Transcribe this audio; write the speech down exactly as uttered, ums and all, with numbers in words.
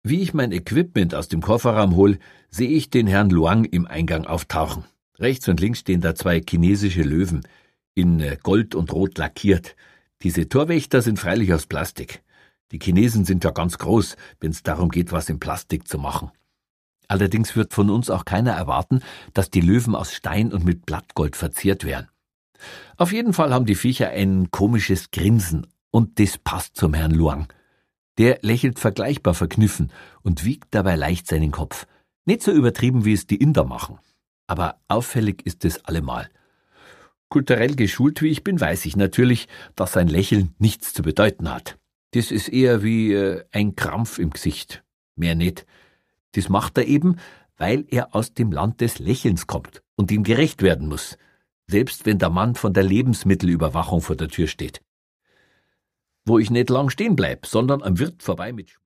Wie ich mein Equipment aus dem Kofferraum hol, sehe ich den Herrn Luang im Eingang auftauchen. Rechts und links stehen da zwei chinesische Löwen, in Gold und Rot lackiert. Diese Torwächter sind freilich aus Plastik. Die Chinesen sind ja ganz groß, wenn es darum geht, was in Plastik zu machen. Allerdings wird von uns auch keiner erwarten, dass die Löwen aus Stein und mit Blattgold verziert wären. Auf jeden Fall haben die Viecher ein komisches Grinsen und das passt zum Herrn Luang. Der lächelt vergleichbar verkniffen und wiegt dabei leicht seinen Kopf. Nicht so übertrieben, wie es die Inder machen. Aber auffällig ist es allemal. Kulturell geschult wie ich bin, weiß ich natürlich, dass sein Lächeln nichts zu bedeuten hat. Das ist eher wie äh, ein Krampf im Gesicht. Mehr nicht. Das macht er eben, weil er aus dem Land des Lächelns kommt und ihm gerecht werden muss. Selbst wenn der Mann von der Lebensmittelüberwachung vor der Tür steht. Wo ich nicht lang stehen bleib, sondern am Wirt vorbei mit